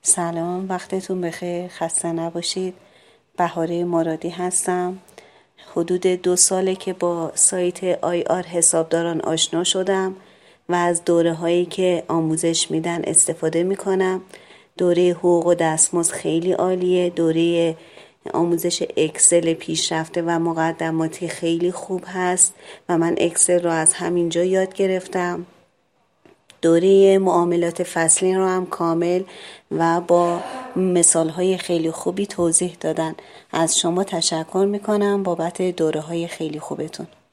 سلام، وقتتون بخیر، خسته نباشید. بهاره مرادی هستم. حدود 2 ساله که با سایت IR حسابداران آشنا شدم و از دوره هایی که آموزش میدن استفاده میکنم. دوره حقوق و دستمزد خیلی عالیه. دوره آموزش اکسل پیشرفته و مقدماتی خیلی خوب هست و من اکسل رو از همینجا یاد گرفتم. دوره معاملات فصلی رو هم کامل و با مثالهای خیلی خوبی توضیح دادن. از شما تشکر میکنم بابت دوره های خیلی خوبتون.